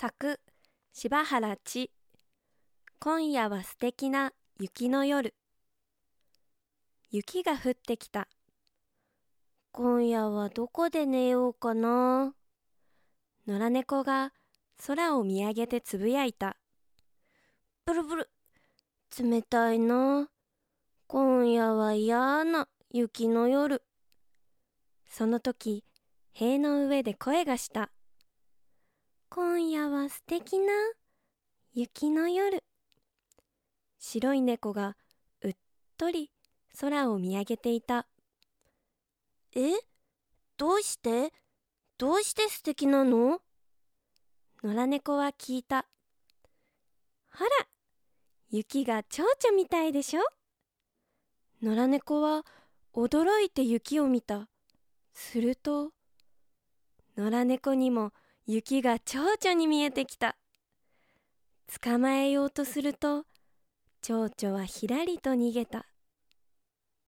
作柴原千。今夜は素敵な雪の夜。雪が降ってきた。今夜はどこで寝ようかな。野良猫が空を見上げてつぶやいた。ブルブル、冷たいな。今夜は嫌な雪の夜。その時、塀の上で声がした。今夜は素敵な雪の夜。白い猫がうっとり空を見上げていた。え？どうして素敵なの？野良猫は聞いた。ほら、雪が蝶々みたいでしょ？野良猫は驚いて雪を見た。すると、野良猫にも雪が蝶々に見えてきた。捕まえようとすると、蝶々はひらりと逃げた。